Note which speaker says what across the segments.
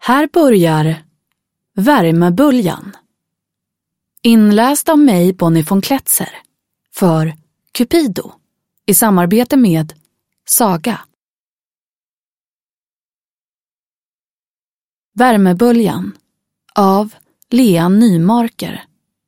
Speaker 1: Här börjar Värmeböljan. Inläst av mig, Bonnie von Kletzer, för Cupido i samarbete med Saga. Värmeböljan av Lea Nymarker.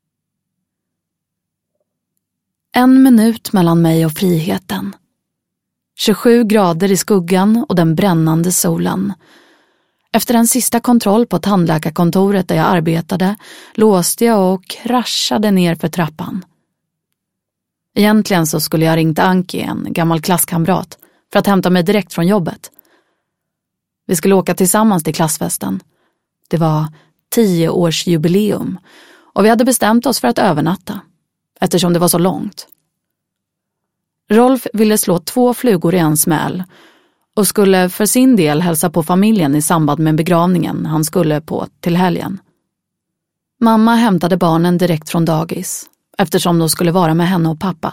Speaker 1: 1 minut mellan mig och friheten. 27 grader i skuggan och den brännande solen. Efter en sista kontroll på tandläkarkontoret där jag arbetade låste jag och kraschade ner för trappan. Egentligen så skulle jag ringt Anki, en gammal klasskamrat, för att hämta mig direkt från jobbet. Vi skulle åka tillsammans till klassfesten. Det var 10-årsjubileum och vi hade bestämt oss för att övernatta, eftersom det var så långt. Rolf ville slå 2 flugor i en smäll och skulle för sin del hälsa på familjen i samband med begravningen han skulle på till helgen. Mamma hämtade barnen direkt från dagis, eftersom de skulle vara med henne och pappa.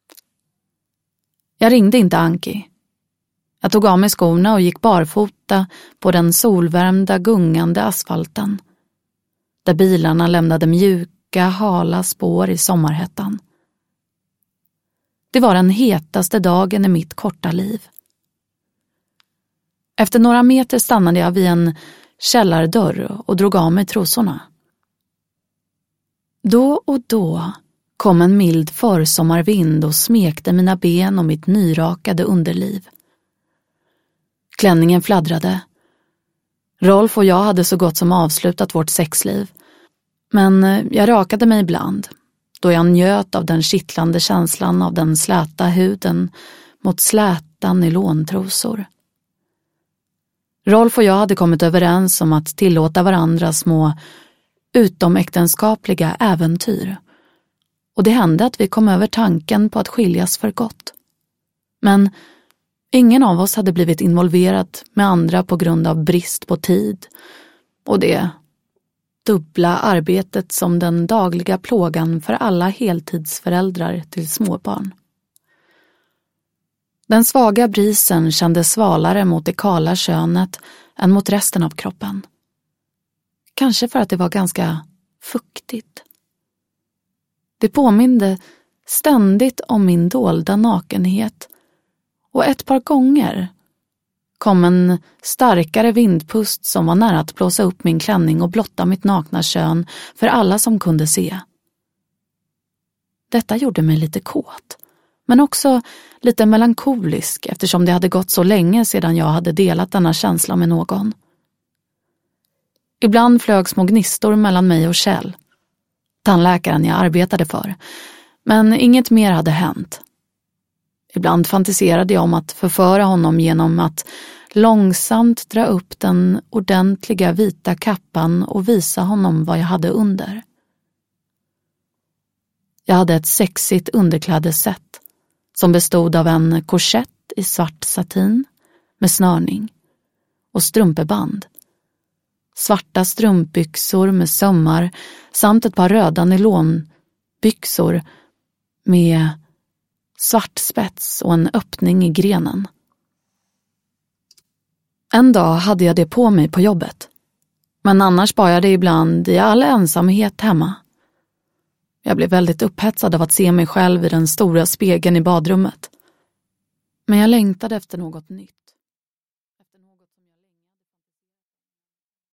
Speaker 1: Jag ringde inte Anki. Jag tog av mig skorna och gick barfota på den solvärmda gungande asfalten, där bilarna lämnade mjuka, hala spår i sommarhettan. Det var den hetaste dagen i mitt korta liv. Efter några meter stannade jag vid en källardörr och drog av mig trosorna. Då och då kom en mild försommarvind och smekte mina ben och mitt nyrakade underliv. Klänningen fladdrade. Rolf och jag hade så gott som avslutat vårt sexliv, men jag rakade mig ibland, då jag njöt av den kittlande känslan av den släta huden mot släta nylontrosor. Rolf och jag hade kommit överens om att tillåta varandra små utomäktenskapliga äventyr, och det hände att vi kom över tanken på att skiljas för gott. Men ingen av oss hade blivit involverad med andra på grund av brist på tid och det dubbla arbetet som den dagliga plågan för alla heltidsföräldrar till småbarn. Den svaga brisen kändes svalare mot det kala könet än mot resten av kroppen. Kanske för att det var ganska fuktigt. Det påminde ständigt om min dolda nakenhet, och ett par gånger kom en starkare vindpust som var nära att blåsa upp min klänning och blotta mitt nakna kön för alla som kunde se. Detta gjorde mig lite kåt, men också lite melankolisk eftersom det hade gått så länge sedan jag hade delat denna känsla med någon. Ibland flög små gnistor mellan mig och Kjell, tandläkaren jag arbetade för, men inget mer hade hänt. Ibland fantiserade jag om att förföra honom genom att långsamt dra upp den ordentliga vita kappan och visa honom vad jag hade under. Jag hade ett sexigt underklädessätt som bestod av en korsett i svart satin med snörning och strumpeband, svarta strumpbyxor med sömmar samt ett par röda nylonbyxor med svart spets och en öppning i grenen. En dag hade jag det på mig på jobbet, men annars bar jag det ibland i all ensamhet hemma. Jag blev väldigt upphetsad av att se mig själv i den stora spegeln i badrummet. Men jag längtade efter något nytt.